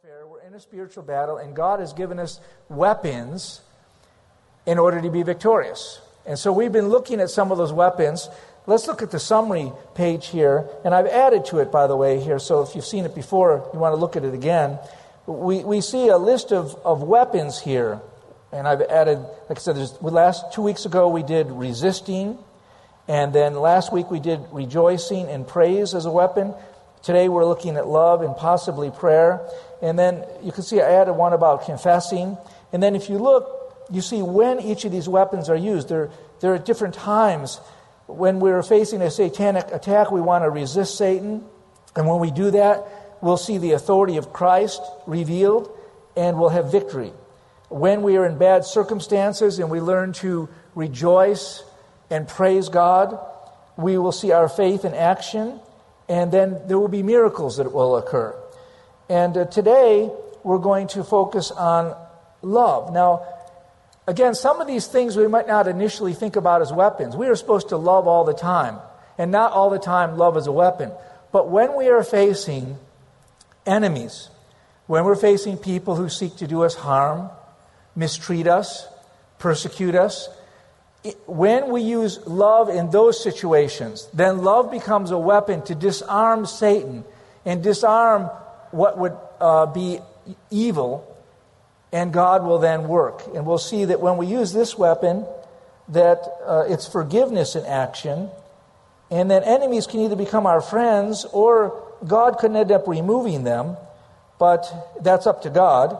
warfare, we're in a spiritual battle, and God has given us weapons in order to be victorious. And so we've been looking at some of those weapons. Let's look at the summary page here, and I've added to it, by the way, here, so if you've seen it before, you want to look at it again. We see a list of weapons here, and I've added, like I said, last 2 weeks ago we did resisting, and then last week we did rejoicing and praise as a weapon. Today we're looking at love and possibly prayer. And then you can see I added one about confessing. And then if you look, you see when each of these weapons are used. They're at different times. When we're facing a satanic attack, we want to resist Satan. And when we do that, we'll see the authority of Christ revealed, and we'll have victory. When we are in bad circumstances and we learn to rejoice and praise God, we will see our faith in action. And then there will be miracles that will occur. And today, we're going to focus on love. Now, again, some of these things we might not initially think about as weapons. We are supposed to love all the time. And not all the time love is a weapon. But when we are facing enemies, when we're facing people who seek to do us harm, mistreat us, persecute us, when we use love in those situations, then love becomes a weapon to disarm Satan and disarm what would be evil, and God will then work. And we'll see that when we use this weapon, that it's forgiveness in action, and then enemies can either become our friends or God could end up removing them, but that's up to God.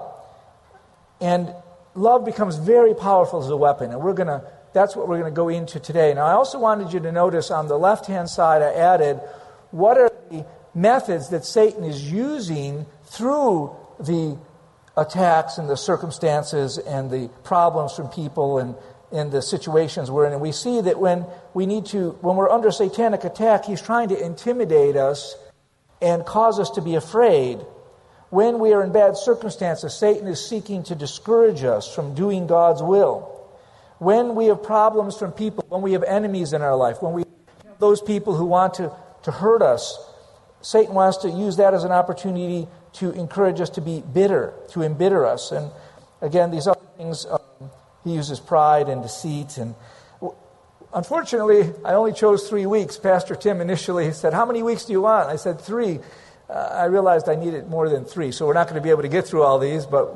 And love becomes very powerful as a weapon, and that's what we're going to go into today. Now, I also wanted you to notice on the left-hand side, I added, what are the methods that Satan is using through the attacks and the circumstances and the problems from people and in the situations we're in. And we see that when we're under satanic attack, he's trying to intimidate us and cause us to be afraid. When we are in bad circumstances, Satan is seeking to discourage us from doing God's will. When we have problems from people, when we have enemies in our life, when we have those people who want to hurt us, Satan wants to use that as an opportunity to encourage us to be bitter, to embitter us. And again, these other things, he uses pride and deceit. And unfortunately, I only chose 3 weeks. Pastor Tim initially said, "How many weeks do you want?" I said 3. I realized I needed more than 3, so we're not going to be able to get through all these, but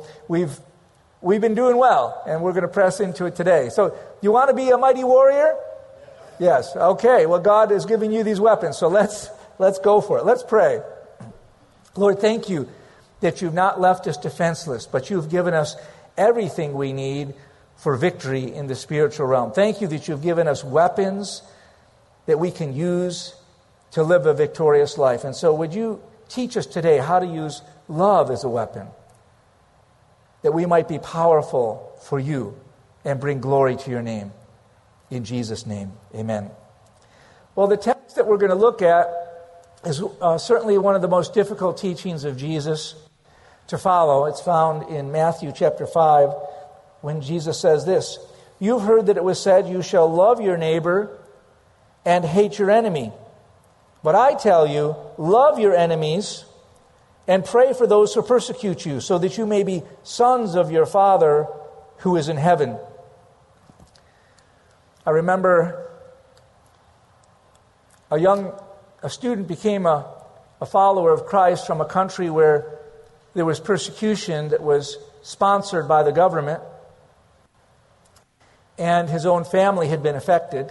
we've been doing well, and we're going to press into it today. So, you want to be a mighty warrior? Yes. Okay. Well, God is giving you these weapons, so let's go for it. Let's pray. Lord, thank you that you've not left us defenseless, but you've given us everything we need for victory in the spiritual realm. Thank you that you've given us weapons that we can use to live a victorious life. And so, would you teach us today how to use love as a weapon, that we might be powerful for you and bring glory to your name. In Jesus' name, amen. Well, the text that we're going to look at is certainly one of the most difficult teachings of Jesus to follow. It's found in Matthew chapter 5 when Jesus says this, "You've heard that it was said, 'You shall love your neighbor and hate your enemy.' But I tell you, love your enemies and pray for those who persecute you, so that you may be sons of your Father who is in heaven." I remember a student became a follower of Christ from a country where there was persecution that was sponsored by the government, and his own family had been affected.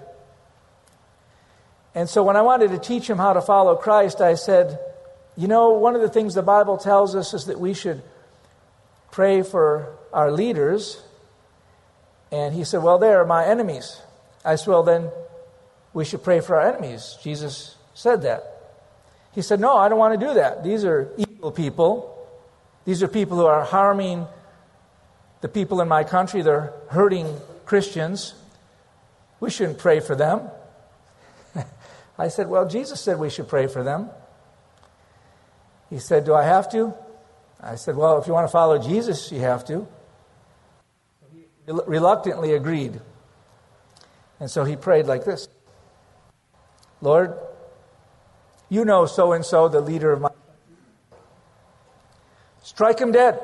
And so when I wanted to teach him how to follow Christ, I said, one of the things the Bible tells us is that we should pray for our leaders. And he said, "Well, they're my enemies." I said, "Well, then we should pray for our enemies." Jesus said that. He said, "No, I don't want to do that. These are evil people. These are people who are harming the people in my country. They're hurting Christians. We shouldn't pray for them." I said, "Well, Jesus said we should pray for them." He said, "Do I have to?" I said, "Well, if you want to follow Jesus, you have to." He reluctantly agreed. And so he prayed like this, "Lord, you know so-and-so, the leader of my country. strike him dead.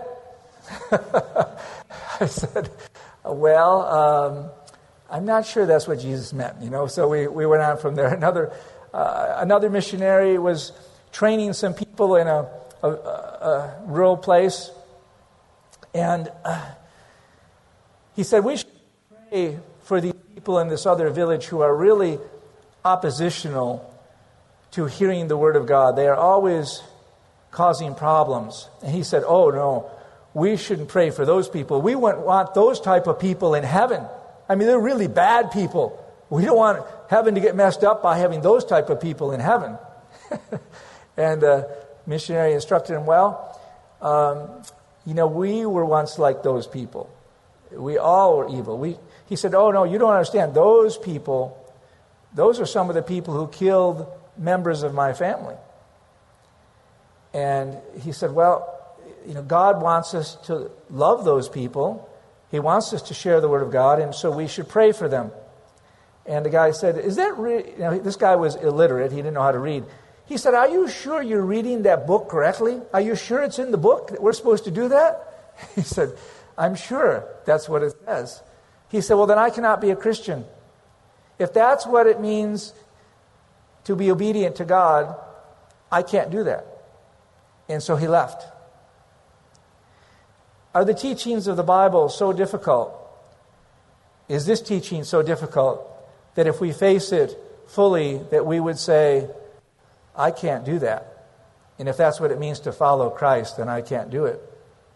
I said, well, I'm not sure that's what Jesus meant, So we went on from there. Another missionary was training some people in a rural place, and he said, we should pray for these people in this other village who are really oppositional to hearing the Word of God. They are always causing problems. And he said, oh no, we shouldn't pray for those people. We wouldn't want those type of people in heaven. I mean, they're really bad people. We don't want heaven to get messed up by having those type of people in heaven. And the missionary instructed him, well, we were once like those people. We all were evil. He said, oh no, you don't understand. Those people, those are some of the people who killed members of my family. And he said, well, God wants us to love those people. He wants us to share the Word of God, and so we should pray for them. And the guy said, is that really... this guy was illiterate. He didn't know how to read. He said, are you sure you're reading that book correctly? Are you sure it's in the book that we're supposed to do that? He said, I'm sure that's what it says. He said, well, then I cannot be a Christian. If that's what it means to be obedient to God, I can't do that. And so he left. Are the teachings of the Bible so difficult? Is this teaching so difficult that if we face it fully, that we would say, I can't do that? And if that's what it means to follow Christ, then I can't do it.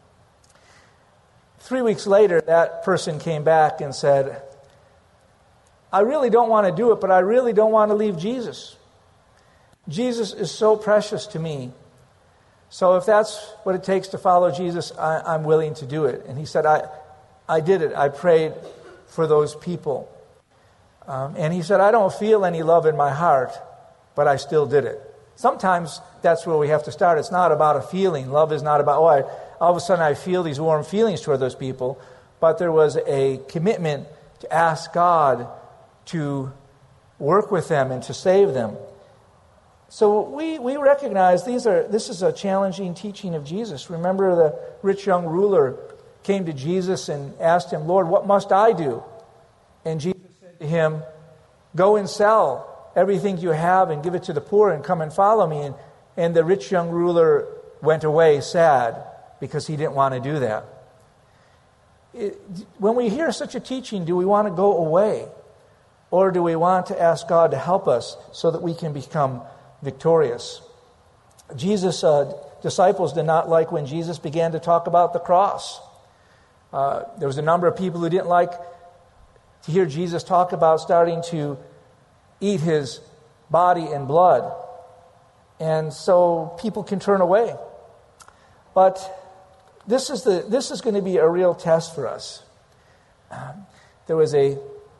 3 weeks later, that person came back and said, I really don't want to do it, but I really don't want to leave Jesus. Jesus is so precious to me. So if that's what it takes to follow Jesus, I'm willing to do it. And he said, I did it. I prayed for those people. And he said, I don't feel any love in my heart, but I still did it. Sometimes that's where we have to start. It's not about a feeling. Love is not about, all of a sudden I feel these warm feelings toward those people. But there was a commitment to ask God to work with them and to save them. So we recognize this is a challenging teaching of Jesus. Remember, the rich young ruler came to Jesus and asked him, Lord, what must I do? And Jesus said to him, go and sell everything you have and give it to the poor and come and follow me. And the rich young ruler went away sad because he didn't want to do that. When we hear such a teaching, do we want to go away? Or do we want to ask God to help us so that we can become victorious? Jesus' disciples did not like when Jesus began to talk about the cross. There was a number of people who didn't like to hear Jesus talk about starting to eat his body and blood. And so people can turn away. But this is going to be a real test for us. There was a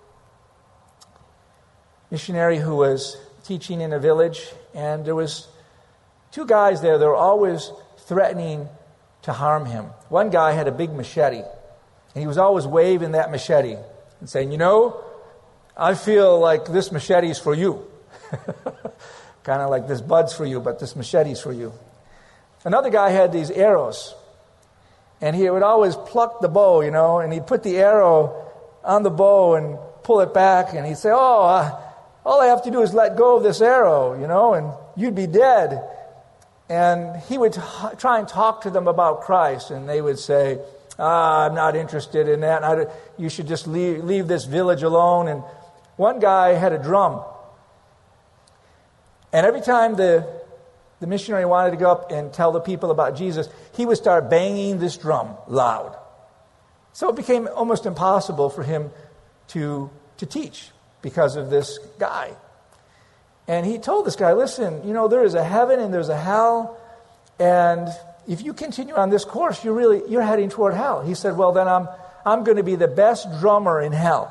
missionary who was teaching in a village, and there was two guys there that were always threatening to harm him. One guy had a big machete, and he was always waving that machete and saying, I feel like this machete is for you. Kind of like this bud's for you, but this machete's for you. Another guy had these arrows, and he would always pluck the bow, and he'd put the arrow on the bow and pull it back, and he'd say, all I have to do is let go of this arrow, and you'd be dead. And he would try and talk to them about Christ, and they would say, I'm not interested in that. You should just leave this village alone. And one guy had a drum. And every time the missionary wanted to go up and tell the people about Jesus, he would start banging this drum loud. So it became almost impossible for him to teach because of this guy. And he told this guy, listen, there is a heaven and there's a hell, and if you continue on this course, you're heading toward hell. He said, well, then I'm going to be the best drummer in hell.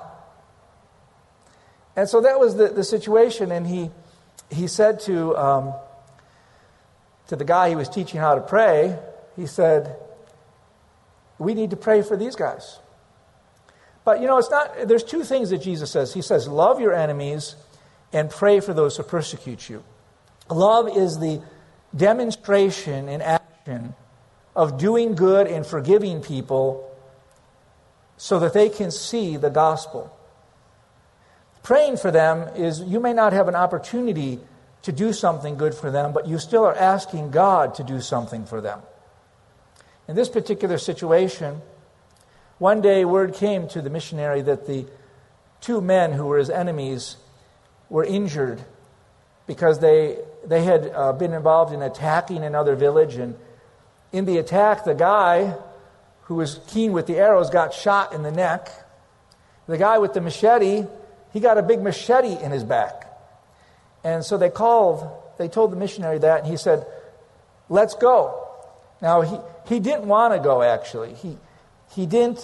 And so that was the situation, and he said to the guy he was teaching how to pray, he said, we need to pray for these guys. But, it's not, there's two things that Jesus says. He says, love your enemies and pray for those who persecute you. Love is the demonstration in action of doing good and forgiving people so that they can see the gospel. Praying for them is, you may not have an opportunity to do something good for them, but you still are asking God to do something for them. In this particular situation, one day word came to the missionary that the two men who were his enemies were injured because they had been involved in attacking another village, and in the attack, the guy who was keen with the arrows got shot in the neck. The guy with the machete, he got a big machete in his back. And so they told the missionary that, and he said, "Let's go." Now, he didn't want to go, actually. He didn't,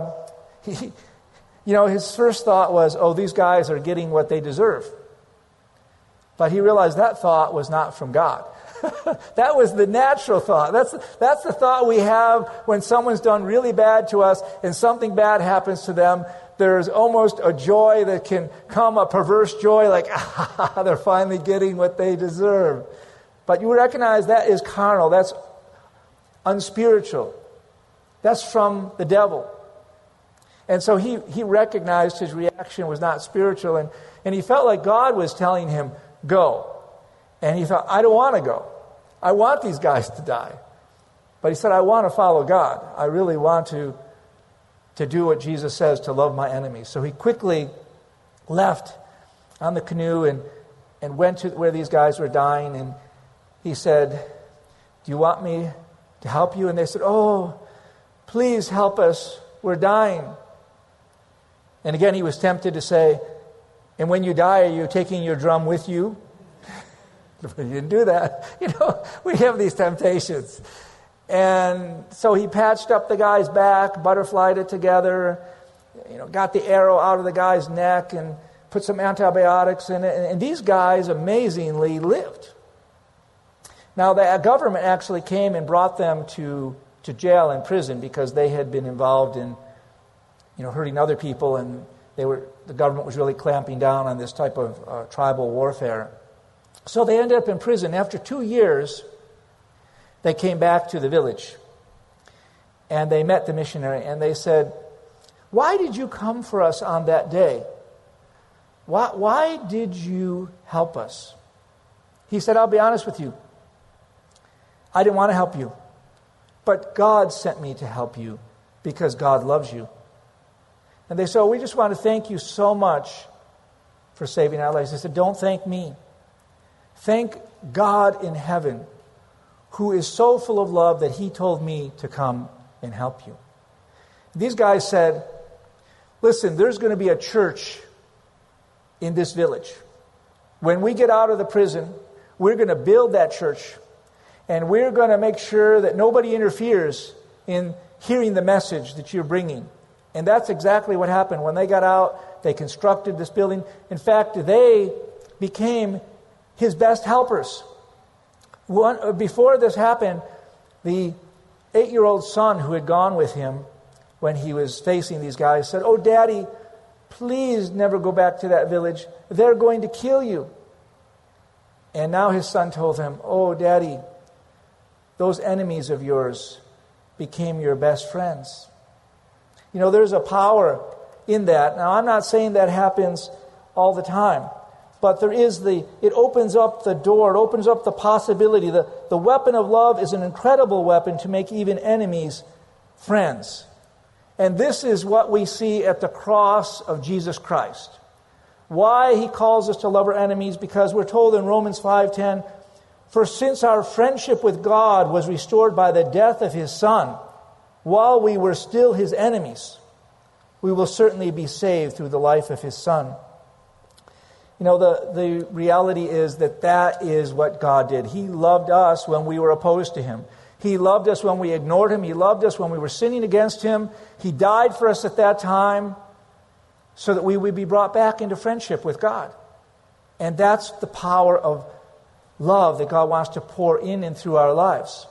his first thought was, oh, these guys are getting what they deserve. But he realized that thought was not from God. That was the natural thought. That's the thought we have when someone's done really bad to us and something bad happens to them. There's almost a joy that can come, a perverse joy, like, they're finally getting what they deserve. But you recognize that is carnal. That's unspiritual. That's from the devil. And so he recognized his reaction was not spiritual, and he felt like God was telling him, go. And he thought, I don't want to go. I want these guys to die. But he said, I want to follow God. I really want to do what Jesus says, to love my enemies. So he quickly left on the canoe and went to where these guys were dying, and he said, do you want me to help you? And they said, oh, please help us. We're dying. And again, he was tempted to say, and when you die, are you taking your drum with you? He didn't do that. We have these temptations. And so he patched up the guy's back, butterflied it together, got the arrow out of the guy's neck and put some antibiotics in it. And these guys amazingly lived. Now, the government actually came and brought them to jail and prison because they had been involved in, hurting other people, and the government was really clamping down on this type of tribal warfare. So they ended up in prison. After 2 years, they came back to the village, and they met the missionary, and they said, why did you come for us on that day? Why did you help us? He said, I'll be honest with you. I didn't want to help you, but God sent me to help you because God loves you. And they said, we just want to thank you so much for saving our lives. They said, don't thank me. Thank God in heaven, who is so full of love that he told me to come and help you. These guys said, listen, there's going to be a church in this village. When we get out of the prison, we're going to build that church, and we're going to make sure that nobody interferes in hearing the message that you're bringing. And that's exactly what happened. When they got out, they constructed this building. In fact, they became his best helpers. Before this happened, the 8-year-old son who had gone with him when he was facing these guys said, oh, Daddy, please never go back to that village. They're going to kill you. And now his son told him, oh, Daddy, those enemies of yours became your best friends. There's a power in that. Now, I'm not saying that happens all the time, but it opens up the door, it opens up the possibility. The weapon of love is an incredible weapon to make even enemies friends. And this is what we see at the cross of Jesus Christ. Why he calls us to love our enemies, because we're told in Romans 5:10, for since our friendship with God was restored by the death of his Son, while we were still his enemies, we will certainly be saved through the life of his Son. The reality is that is what God did. He loved us when we were opposed to him. He loved us when we ignored him. He loved us when we were sinning against him. He died for us at that time so that we would be brought back into friendship with God. And that's the power of love that God wants to pour in and through our lives.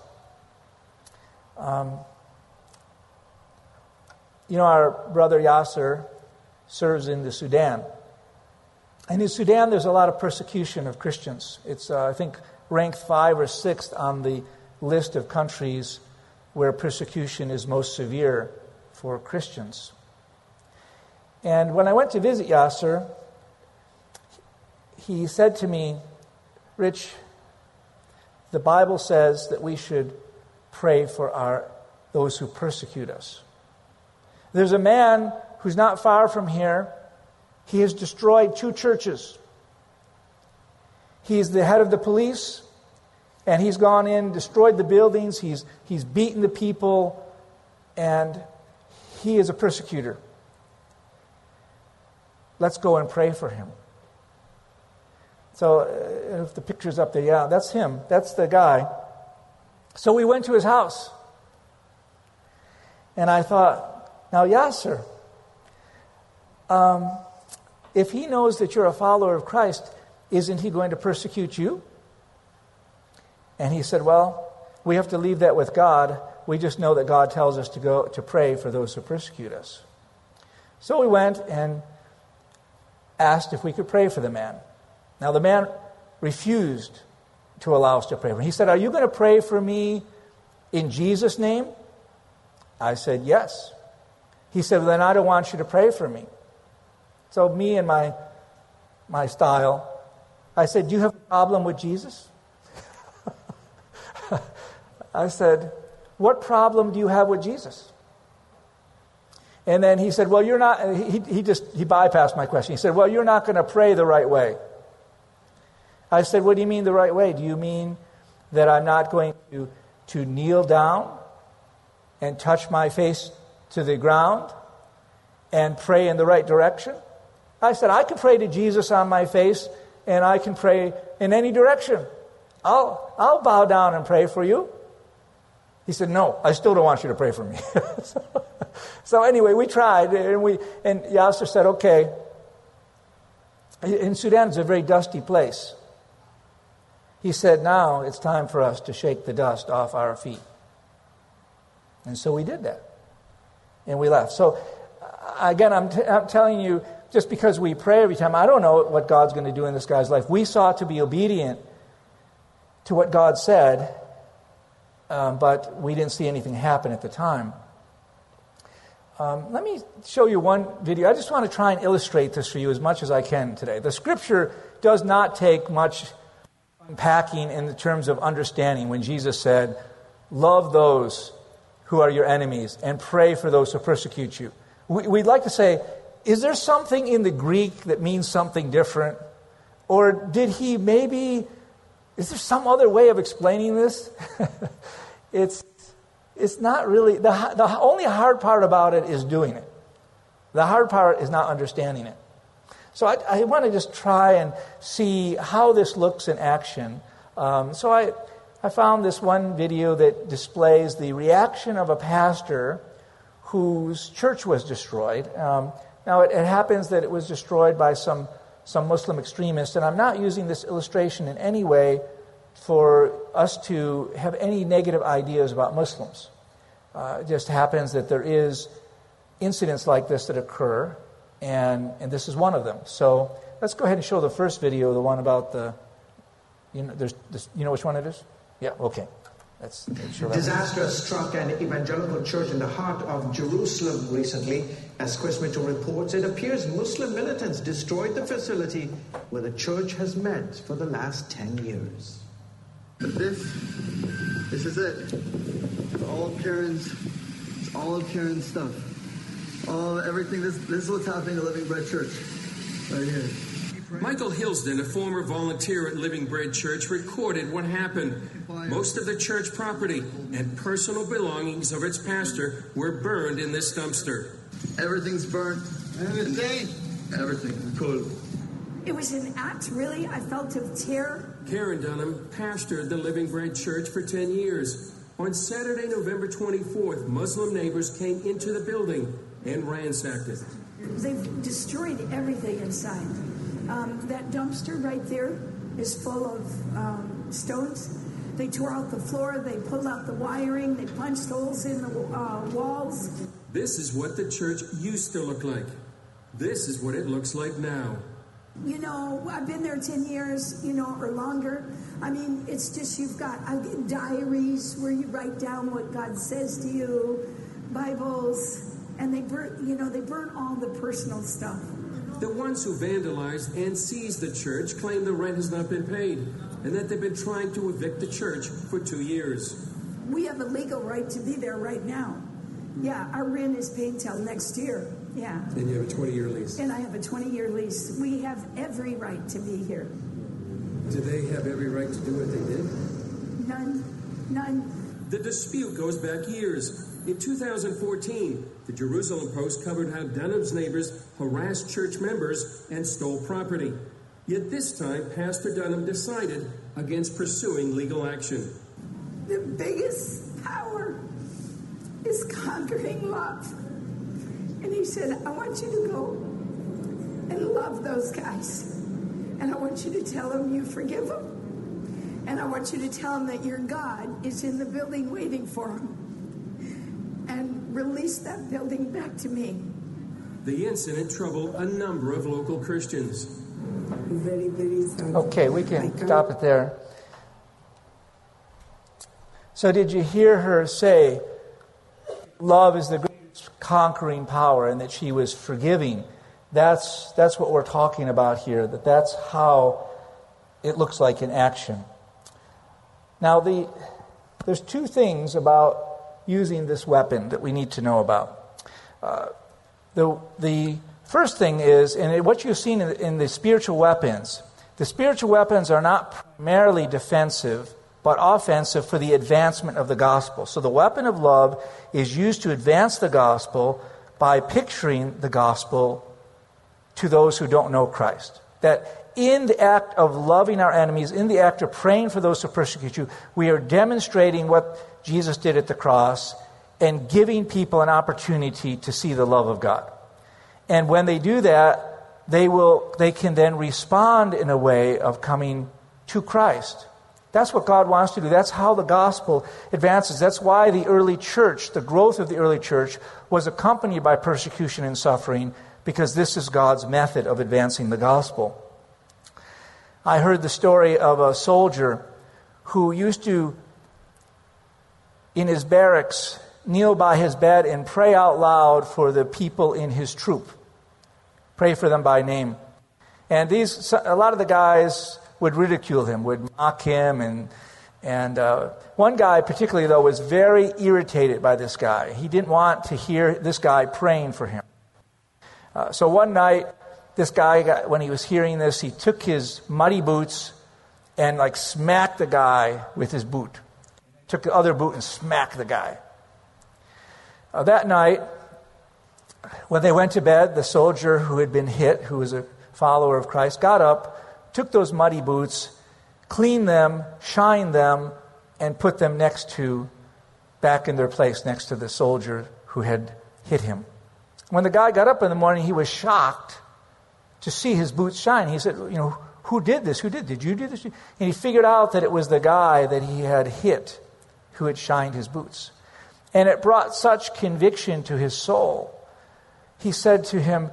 Our brother Yasser serves in the Sudan. And in Sudan, there's a lot of persecution of Christians. It's, I think, ranked 5th or 6th on the list of countries where persecution is most severe for Christians. And when I went to visit Yasser, he said to me, Rich, the Bible says that we should pray for those who persecute us. There's a man who's not far from here. He has destroyed 2 churches. He's the head of the police, and he's gone in, destroyed the buildings, he's beaten the people, and he is a persecutor. Let's go and pray for him. So, if the picture's up there, yeah, that's him. That's the guy. So we went to his house. And I thought, now, Yasser, if he knows that you're a follower of Christ, isn't he going to persecute you? And he said, well, we have to leave that with God. We just know that God tells us to go to pray for those who persecute us. So we went and asked if we could pray for the man. Now, the man refused to allow us to pray for him. He said, are you going to pray for me in Jesus' name? I said, yes. He said, well, then I don't want you to pray for me. So me and my style, I said, do you have a problem with Jesus? I said, what problem do you have with Jesus? And then he said, well, you're not, he bypassed my question. He said, well, you're not going to pray the right way. I said, what do you mean the right way? Do you mean that I'm not going to kneel down and touch my face to the ground and pray in the right direction? I said, I can pray to Jesus on my face, and I can pray in any direction. I'll bow down and pray for you. He said, no, I still don't want you to pray for me. So anyway, we tried, and Yasser said, okay. In Sudan, it's a very dusty place. He said, now it's time for us to shake the dust off our feet. And so we did that. And we left. So, again, I'm telling you, just because we pray every time, I don't know what God's going to do in this guy's life. We sought to be obedient to what God said, but we didn't see anything happen at the time. Let me show you one video. I just want to try and illustrate this for you as much as I can today. The Scripture does not take much unpacking in the terms of understanding when Jesus said, love those who are your enemies and pray for those who persecute you. We'd like to say, is there something in the Greek that means something different? Or did he maybe, is there some other way of explaining this? It's not really, the only hard part about it is doing it. The hard part is not understanding it. So I want to just try and see how this looks in action. So I found this one video that displays the reaction of a pastor whose church was destroyed. Now, it happens that it was destroyed by some Muslim extremists, and I'm not using this illustration in any way for us to have any negative ideas about Muslims. It just happens that there is incidents like this that occur, and this is one of them. So let's go ahead and show the first video, the one about you know which one it is? Yeah, okay. Let's show that. Disaster struck an evangelical church in the heart of Jerusalem recently. As Chris Mitchell reports, it appears Muslim militants destroyed the facility where the church has met for the last 10 years. But this is it. It's all of Karen's stuff. Everything. This is what's happening at Living Bread Church, right here. Michael Hilsden, a former volunteer at Living Bread Church, recorded what happened. Most of the church property and personal belongings of its pastor were burned in this dumpster. Everything's burnt. Everything. Cool. It was an act, really, I felt, of terror. Karen Dunham pastored the Living Bread Church for 10 years. On Saturday, November 24th, Muslim neighbors came into the building and ransacked it. They've destroyed everything inside. That dumpster right there is full of stones. They tore out the floor, they pulled out the wiring, they punched holes in the walls. This is what the church used to look like. This is what it looks like now. I've been there 10 years, or longer. I mean, it's just I get diaries where you write down what God says to you, Bibles, and they burn all the personal stuff. The ones who vandalized and seized the church claim the rent has not been paid and that they've been trying to evict the church for 2 years. We have a legal right to be there right now. Yeah, our rent is paid till next year. Yeah. And you have a 20-year lease. And I have a 20-year lease. We have every right to be here. Do they have every right to do what they did? None. The dispute goes back years. In 2014, the Jerusalem Post covered how Dunham's neighbors harassed church members and stole property. Yet this time, Pastor Dunham decided against pursuing legal action. The biggest power is conquering love. And he said, I want you to go and love those guys. And I want you to tell them you forgive them. And I want you to tell them that your God is in the building waiting for them. And release that building back to me. The incident troubled a number of local Christians. Very, very sad. Okay, we can stop it there. So did you hear her say, love is the greatest conquering power, and that she was forgiving? That's what we're talking about here, that's how it looks like in action. Now, there's two things about using this weapon that we need to know about. The first thing is, and what you've seen in the spiritual weapons are not primarily defensive, but offensive for the advancement of the gospel. So the weapon of love is used to advance the gospel by picturing the gospel to those who don't know Christ. That in the act of loving our enemies, in the act of praying for those who persecute you, we are demonstrating what Jesus did at the cross and giving people an opportunity to see the love of God. And when they do that, they can then respond in a way of coming to Christ. That's what God wants to do. That's how the gospel advances. That's why the early church, the growth of the early church, was accompanied by persecution and suffering, because this is God's method of advancing the gospel. I heard the story of a soldier who used to, in his barracks, kneel by his bed and pray out loud for the people in his troop. Pray for them by name. And a lot of the guys would ridicule him, would mock him, and one guy particularly, though, was very irritated by this guy. He didn't want to hear this guy praying for him. So one night, this guy, when he was hearing this, he took his muddy boots and smacked the guy with his boot. Took the other boot and smacked the guy. That night, when they went to bed, the soldier who had been hit, who was a follower of Christ, got up, took those muddy boots, cleaned them, shined them, and put them back in their place next to the soldier who had hit him. When the guy got up in the morning, he was shocked to see his boots shine. He said, who did this? Did you do this? And he figured out that it was the guy that he had hit who had shined his boots. And it brought such conviction to his soul. He said to him,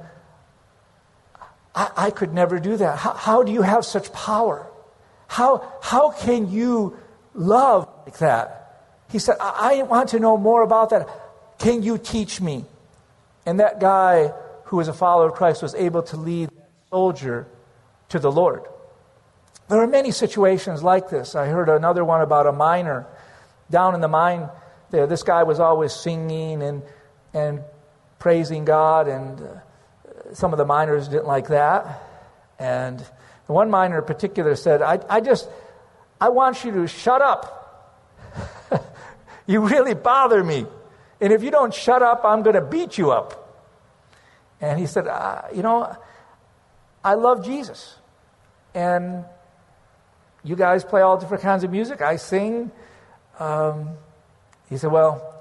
I could never do that. How do you have such power? How can you love like that? He said, I want to know more about that. Can you teach me? And that guy who was a follower of Christ was able to lead that soldier to the Lord. There are many situations like this. I heard another one about a miner. Down in the mine there, this guy was always singing and praising God, and some of the miners didn't like that. And one miner in particular said, I want you to shut up. You really bother me. And if you don't shut up, I'm going to beat you up. And he said, I love Jesus. And you guys play all different kinds of music. I sing. He said, well,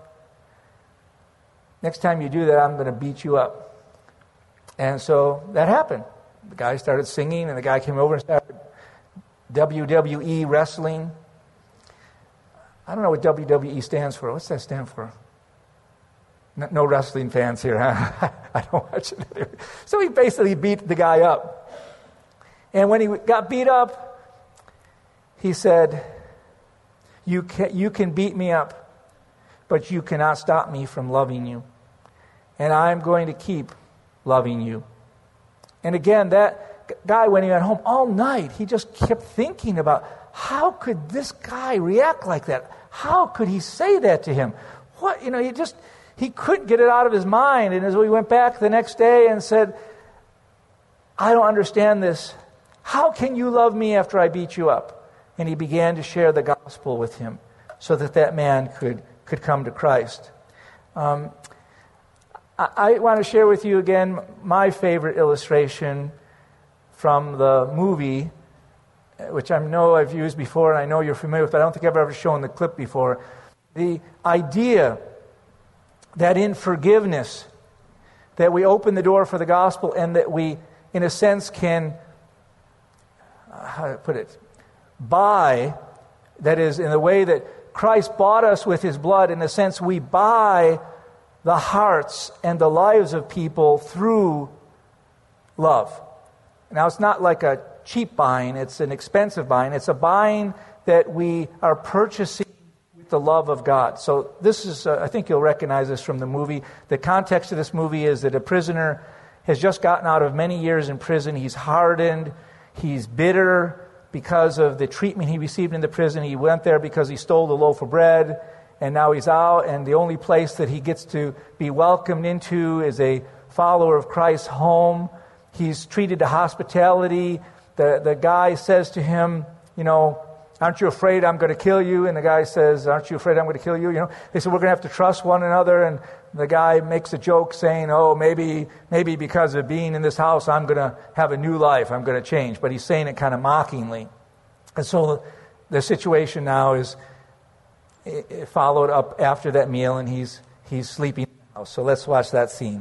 next time you do that, I'm going to beat you up. And so that happened. The guy started singing, and the guy came over and started WWE wrestling. I don't know what WWE stands for. What's that stand for? No wrestling fans here, huh? I don't watch it. So he basically beat the guy up. And when he got beat up, he said, you can beat me up, but you cannot stop me from loving you. And I'm going to keep loving you. And again, that guy, when he went home all night, he just kept thinking about, how could this guy react like that? How could he say that to him? What, he couldn't get it out of his mind. And as we went back the next day and said, I don't understand this. How can you love me after I beat you up? And he began to share the gospel with him so that man could come to Christ. I want to share with you again my favorite illustration from the movie, which I know I've used before and I know you're familiar with, but I don't think I've ever shown the clip before. The idea that in forgiveness, that we open the door for the gospel and that we, in a sense, can, how to put it, buy, that is, in the way that Christ bought us with his blood, in a sense, we buy the hearts and the lives of people through love. Now, it's not like a cheap buying, it's an expensive buying. It's a buying that we are purchasing with the love of God. So this is, I think you'll recognize this from the movie. The context of this movie is that a prisoner has just gotten out of many years in prison. He's hardened, he's bitter because of the treatment he received in the prison. He went there because he stole the loaf of bread, and now he's out, and the only place that he gets to be welcomed into is a follower of Christ's home. He's treated to hospitality. The guy says to him, aren't you afraid I'm going to kill you? And the guy says, aren't you afraid I'm going to kill you? They said, we're going to have to trust one another. And the guy makes a joke saying, oh, maybe because of being in this house, I'm going to have a new life. I'm going to change. But he's saying it kind of mockingly. And so the situation now is followed up after that meal, and he's sleeping in the house. So let's watch that scene.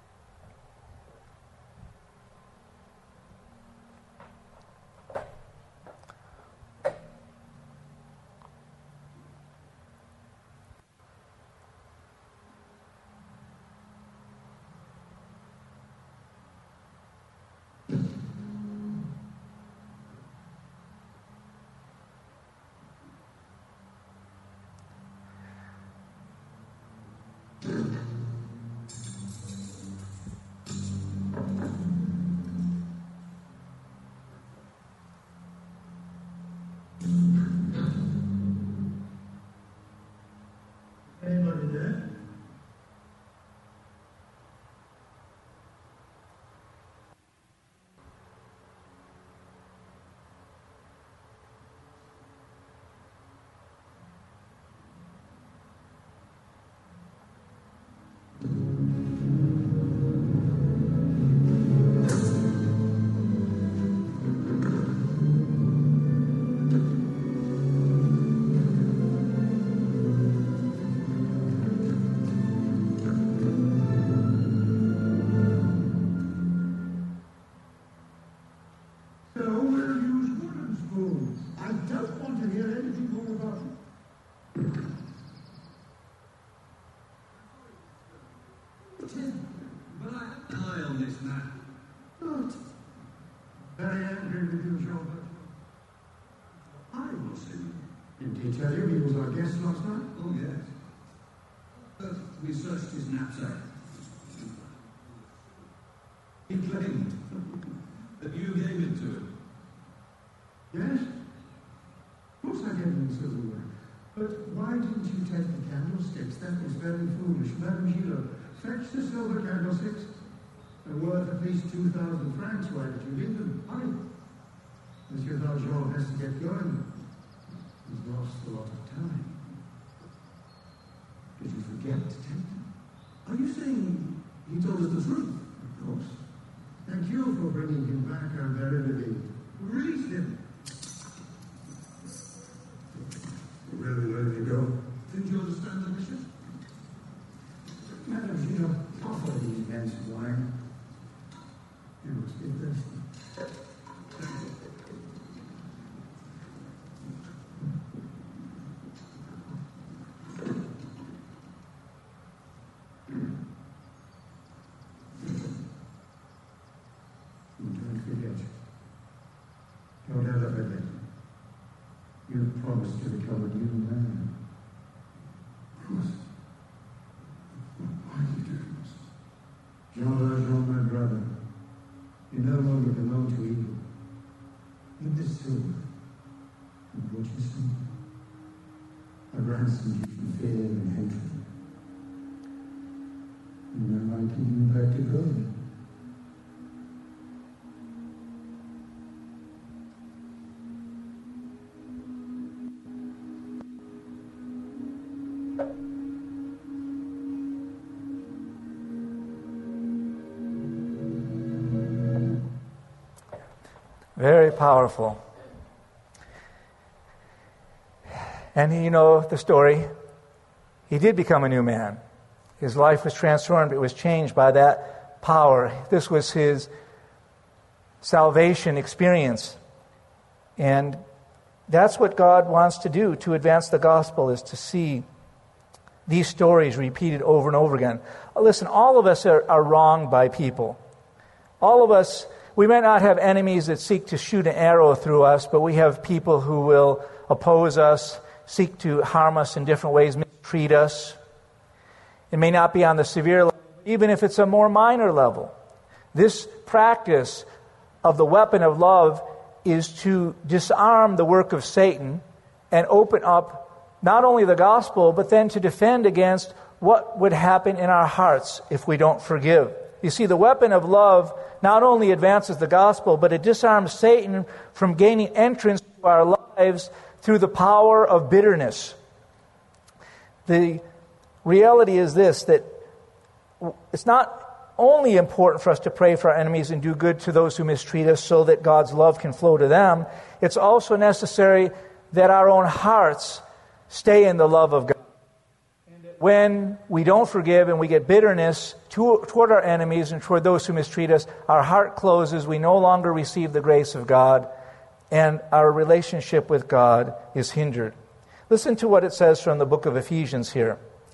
Anybody there? But I have an eye on this man. Not very angry with you, Jean. I was him. Did he tell you he was our guest last night? Oh, yes. We searched his knapsack. He claimed that you gave it to him. Yes? Of course I gave him the silverware. But why didn't you take the candlesticks? That was very foolish. Madame Gillot, fetch the silver candlesticks. They're worth at least 2,000 francs. Why did you leave them? Hurry. Monsieur Valjean has to get going. He's lost a lot of time. Did you forget to take them? Are you saying he told us the truth? Of course. Thank you for bringing him back, our very living. Release him. Really letting you go? Didn't you understand the mission? Madame Gillot, offer these men some wine. You must be thirsty. Don't forget, was to become a new man. Why did you do this? Jean Valjean, my brother, you no longer belong to evil. With this silver, and what you see, I ransomed you from fear and hatred. And now I give you back to God. Very powerful. And you know the story. He did become a new man. His life was transformed. It was changed by that power. This was his salvation experience. And that's what God wants to do to advance the gospel, is to see these stories repeated over and over again. Listen, all of us are wronged by people. All of us, we may not have enemies that seek to shoot an arrow through us, but we have people who will oppose us, seek to harm us in different ways, mistreat us. It may not be on the severe level, even if it's a more minor level. This practice of the weapon of love is to disarm the work of Satan and open up not only the gospel, but then to defend against what would happen in our hearts if we don't forgive. You see, the weapon of love not only advances the gospel, but it disarms Satan from gaining entrance to our lives through the power of bitterness. The reality is this, that it's not only important for us to pray for our enemies and do good to those who mistreat us so that God's love can flow to them. It's also necessary that our own hearts stay in the love of God. When we don't forgive and we get bitterness toward our enemies and toward those who mistreat us, our heart closes, we no longer receive the grace of God, and our relationship with God is hindered. Listen to what it says from the book of Ephesians here.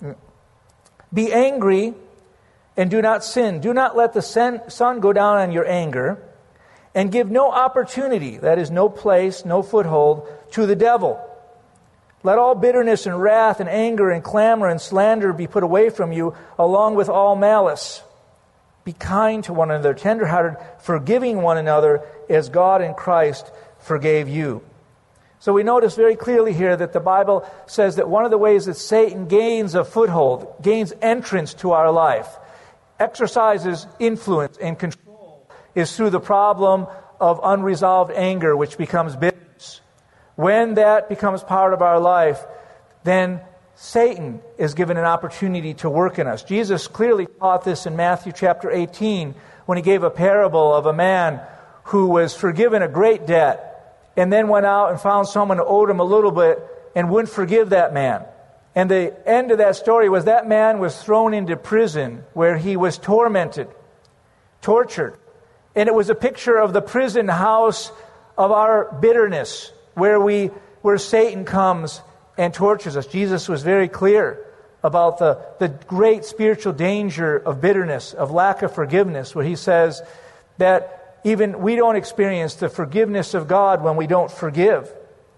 Be angry and do not sin. Do not let the sun go down on your anger, and give no opportunity, that is, no place, no foothold, to the devil. Let all bitterness and wrath and anger and clamor and slander be put away from you, along with all malice. Be kind to one another, tenderhearted, forgiving one another, as God in Christ forgave you. So we notice very clearly here that the Bible says that one of the ways that Satan gains a foothold, gains entrance to our life, exercises influence and control, is through the problem of unresolved anger, which becomes bitterness. When that becomes part of our life, then Satan is given an opportunity to work in us. Jesus clearly taught this in Matthew chapter 18 when he gave a parable of a man who was forgiven a great debt and then went out and found someone who owed him a little bit and wouldn't forgive that man. And the end of that story was that man was thrown into prison where he was tormented, tortured. And it was a picture of the prison house of our bitterness, where Satan comes and tortures us. Jesus was very clear about the great spiritual danger of bitterness, of lack of forgiveness, where he says that even we don't experience the forgiveness of God when we don't forgive.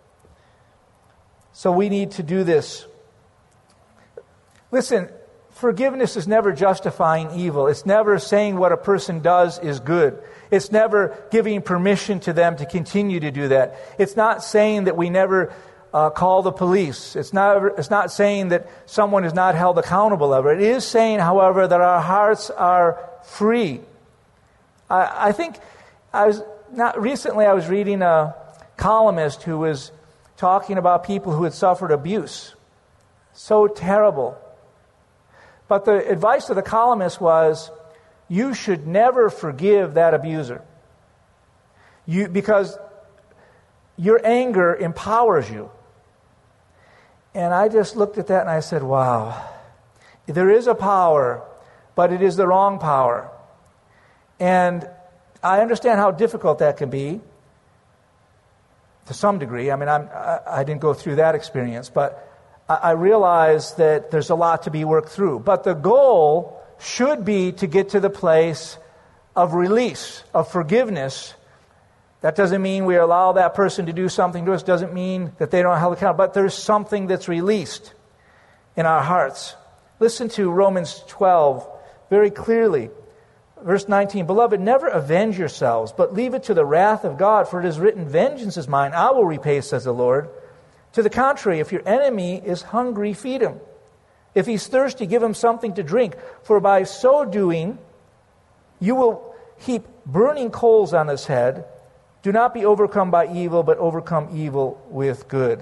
So we need to do this. Listen, forgiveness is never justifying evil. It's never saying what a person does is good. It's never giving permission to them to continue to do that. It's not saying that we never call the police. It's not saying that someone is not held accountable ever. It is saying, however, that our hearts are free. I think recently I was reading a columnist who was talking about people who had suffered abuse. So terrible. But the advice of the columnist was, you should never forgive that abuser. Because your anger empowers you. And I just looked at that and I said, wow, there is a power, but it is the wrong power. And I understand how difficult that can be, to some degree. I mean, I didn't go through that experience, but I realize that there's a lot to be worked through. But the goal should be to get to the place of release, of forgiveness, That doesn't mean we allow that person to do something to us. Doesn't mean that they don't hold accountable. But there's something that's released in our hearts. Listen to Romans 12 very clearly. Verse 19, Beloved, never avenge yourselves, but leave it to the wrath of God, for it is written, Vengeance is mine, I will repay, says the Lord. To the contrary, if your enemy is hungry, feed him. If he's thirsty, give him something to drink, for by so doing, you will heap burning coals on his head. Do not be overcome by evil, but overcome evil with good.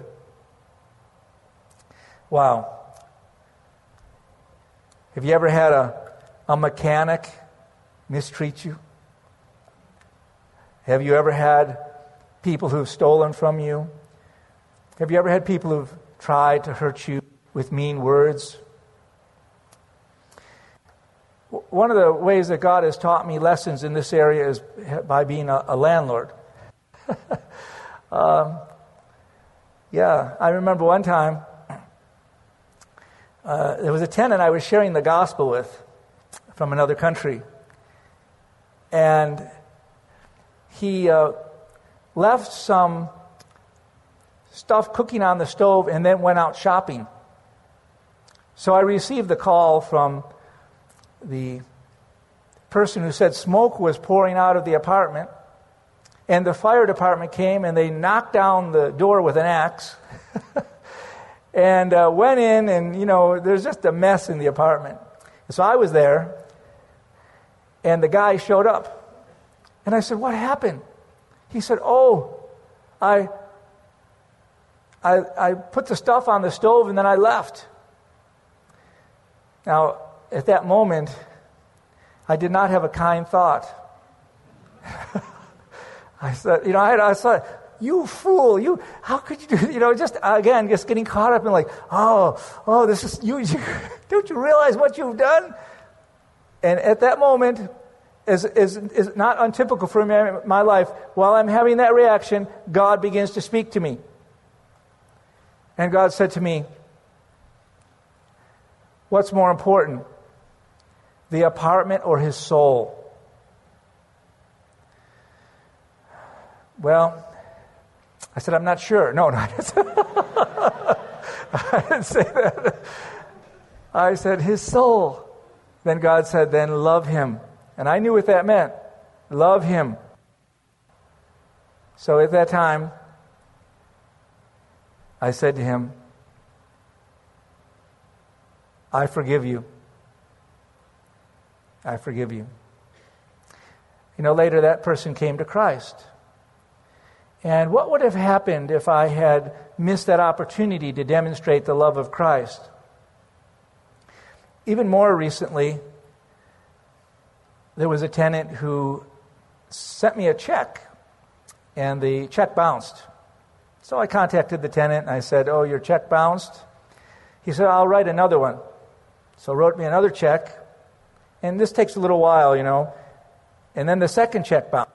Wow. Have you ever had a mechanic mistreat you? Have you ever had people who've stolen from you? Have you ever had people who've tried to hurt you with mean words? One of the ways that God has taught me lessons in this area is by being a landlord. I remember one time there was a tenant I was sharing the gospel with from another country. And he left some stuff cooking on the stove and then went out shopping. So I received the call from the person who said smoke was pouring out of the apartment. And the fire department came and they knocked down the door with an axe and went in, and, there's just a mess in the apartment. So I was there, and the guy showed up. And I said, what happened? He said, I put the stuff on the stove and then I left. Now, at that moment, I did not have a kind thought. I said, I thought, you fool, how could you do, just getting caught up in like, this is, you don't you realize what you've done? And at that moment, is not untypical for me in my life, while I'm having that reaction, God begins to speak to me. And God said to me, what's more important, the apartment or his soul? Well, I said, I'm not sure. No, I didn't say that. I said, his soul. Then God said, then love him. And I knew what that meant. Love him. So at that time, I said to him, I forgive you. I forgive you. Later that person came to Christ. And what would have happened if I had missed that opportunity to demonstrate the love of Christ? Even more recently, there was a tenant who sent me a check, and the check bounced. So I contacted the tenant, and I said, your check bounced? He said, I'll write another one. So wrote me another check, and this takes a little while, And then the second check bounced.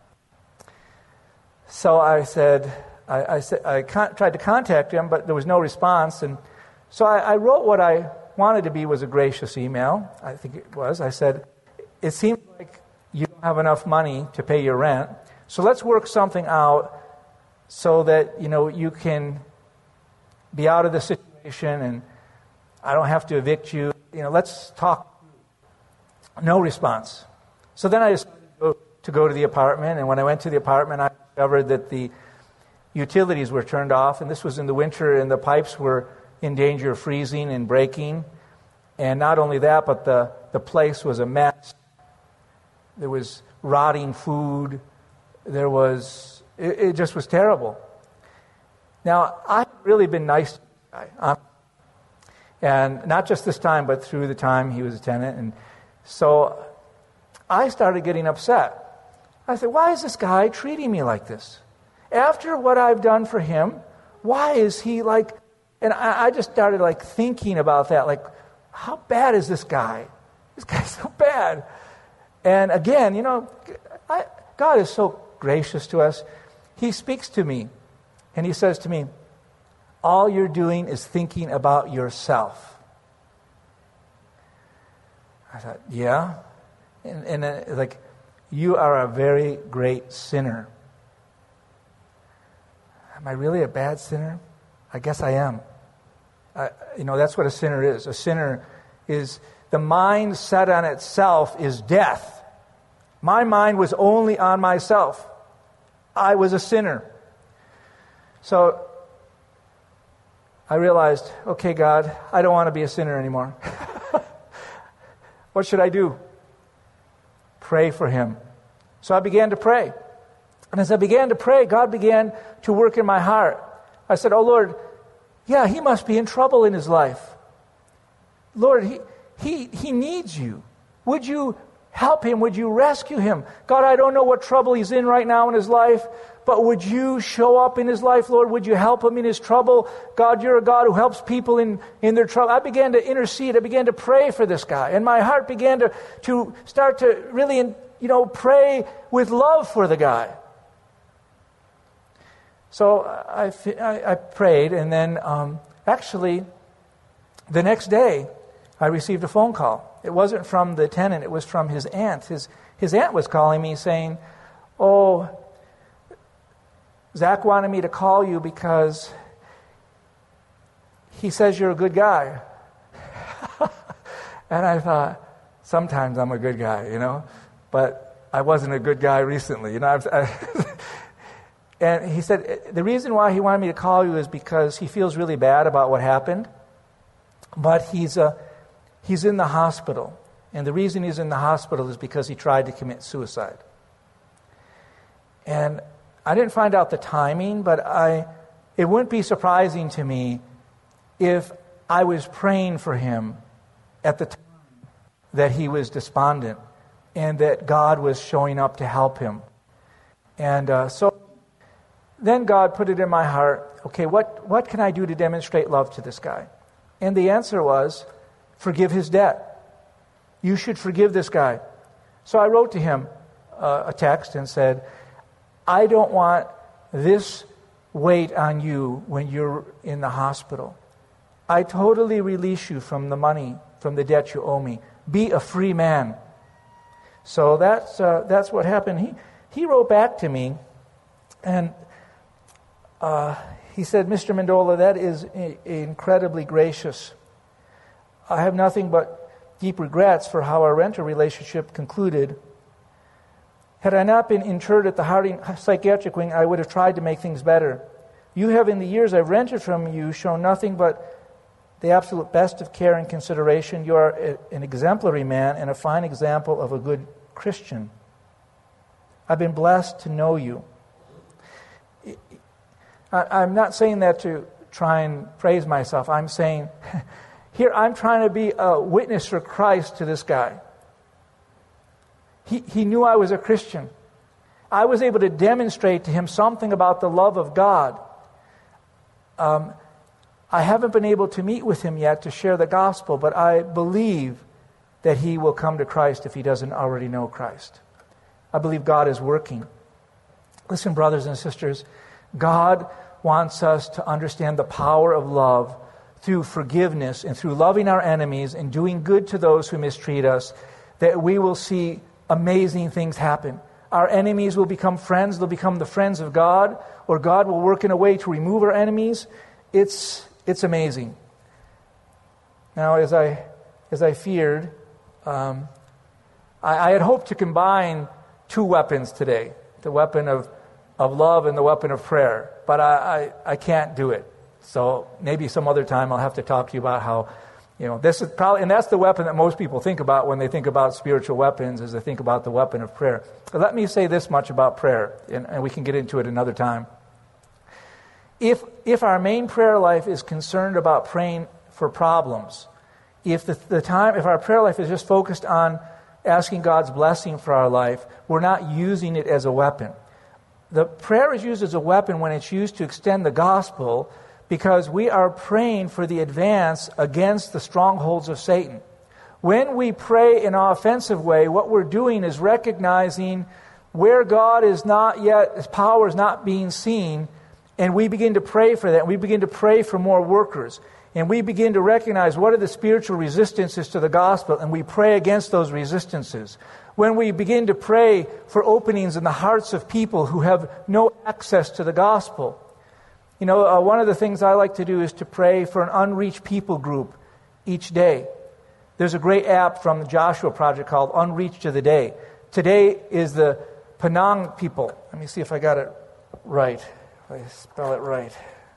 So I said, I tried to contact him, but there was no response. And so I wrote what I wanted to be was a gracious email. I think it was. I said, it seems like you don't have enough money to pay your rent. So let's work something out so that, you can be out of the situation and I don't have to evict you. Let's talk. No response. So then I decided to go to the apartment. And when I went to the apartment, I discovered that the utilities were turned off. And this was in the winter, and the pipes were in danger of freezing and breaking. And not only that, but the place was a mess. There was rotting food. It just was terrible. Now, I've really been nice to the guy. And not just this time, but through the time he was a tenant. And so I started getting upset. I said, why is this guy treating me like this? After what I've done for him, why is he like... And I just started thinking about that. How bad is this guy? This guy's so bad. And again, God is so gracious to us. He speaks to me, and he says to me, all you're doing is thinking about yourself. I thought, yeah. And you are a very great sinner. am I really a bad sinner? I guess I am. That's what a sinner is. A sinner is the mind set on itself is death. My mind was only on myself. I was a sinner. So I realized, okay, God, I don't want to be a sinner anymore. What should I do? Pray for him. So I began to pray. And as I began to pray, God began to work in my heart. I said, oh Lord, yeah, he must be in trouble in his life. Lord, he needs you. Would you help him? Would you rescue him? God, I don't know what trouble he's in right now in his life, but would you show up in his life, Lord? Would you help him in his trouble? God, you're a God who helps people in their trouble. I began to intercede. I began to pray for this guy. And my heart began to start to really, pray with love for the guy. So I prayed, and then actually the next day I received a phone call. It wasn't from the tenant, it was from his aunt. His aunt was calling me saying, oh, Zach wanted me to call you because he says you're a good guy. And I thought, sometimes I'm a good guy, but I wasn't a good guy recently. And he said, the reason why he wanted me to call you is because he feels really bad about what happened, but he's in the hospital. And the reason he's in the hospital is because he tried to commit suicide. And I didn't find out the timing, but it wouldn't be surprising to me if I was praying for him at the time that he was despondent and that God was showing up to help him. And so then God put it in my heart, okay, what can I do to demonstrate love to this guy? And the answer was, forgive his debt. You should forgive this guy. So I wrote to him a text and said, I don't want this weight on you when you're in the hospital. I totally release you from the money, from the debt you owe me. Be a free man. So that's what happened. He wrote back to me, and he said, Mr. Mendola, that is incredibly gracious. I have nothing but deep regrets for how our renter relationship concluded. Had I not been interred at the Harding Psychiatric Wing, I would have tried to make things better. You have, in the years I've rented from you, shown nothing but the absolute best of care and consideration. You are an exemplary man and a fine example of a good Christian. I've been blessed to know you. I'm not saying that to try and praise myself. I'm saying, here I'm trying to be a witness for Christ to this guy. He knew I was a Christian. I was able to demonstrate to him something about the love of God. I haven't been able to meet with him yet to share the gospel, but I believe that he will come to Christ if he doesn't already know Christ. I believe God is working. Listen, brothers and sisters, God wants us to understand the power of love through forgiveness and through loving our enemies and doing good to those who mistreat us, that we will see amazing things happen. Our enemies will become friends. They'll become the friends of God, or God will work in a way to remove our enemies. It's amazing. Now, as I feared, I had hoped to combine two weapons today, the weapon of love and the weapon of prayer, but I can't do it. So maybe some other time I'll have to talk to you about how, this is probably, and that's the weapon that most people think about when they think about spiritual weapons, is they think about the weapon of prayer. But let me say this much about prayer, and we can get into it another time. If our main prayer life is concerned about praying for problems, if our prayer life is just focused on asking God's blessing for our life, we're not using it as a weapon. The prayer is used as a weapon when it's used to extend the gospel, because we are praying for the advance against the strongholds of Satan. When we pray in an offensive way, what we're doing is recognizing where God is not yet, His power is not being seen, and we begin to pray for that. We begin to pray for more workers. And we begin to recognize what are the spiritual resistances to the gospel, and we pray against those resistances. When we begin to pray for openings in the hearts of people who have no access to the gospel, One of the things I like to do is to pray for an unreached people group each day. There's a great app from the Joshua Project called Unreached of the Day. Today is the Penang people. Let me see if I got it right. If I spell it right.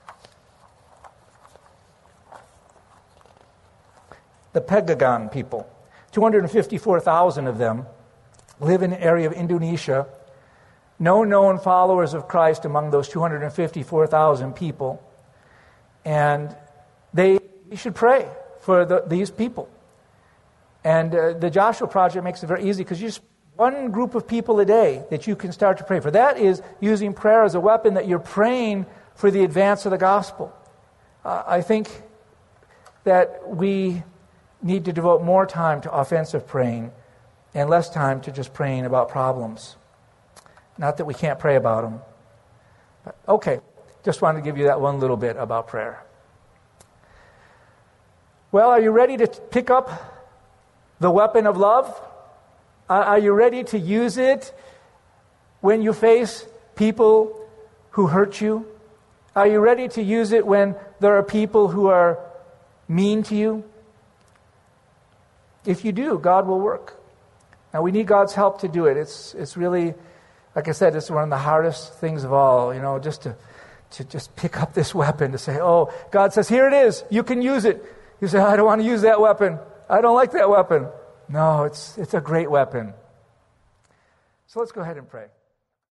The Pegagan people. 254,000 of them live in an area of Indonesia. No known followers of Christ among those 254,000 people. And you should pray for these people. And the Joshua Project makes it very easy because you just one group of people a day that you can start to pray for. That is using prayer as a weapon that you're praying for the advance of the gospel. I think that we need to devote more time to offensive praying and less time to just praying about problems. Not that we can't pray about them. But, okay, just wanted to give you that one little bit about prayer. Well, are you ready to pick up the weapon of love? Are you ready to use it when you face people who hurt you? Are you ready to use it when there are people who are mean to you? If you do, God will work. Now, we need God's help to do it. It's really, like I said, it's one of the hardest things of all, just to just pick up this weapon, to say, oh, God says, here it is, you can use it. You say, I don't want to use that weapon. I don't like that weapon. No, it's a great weapon. So let's go ahead and pray.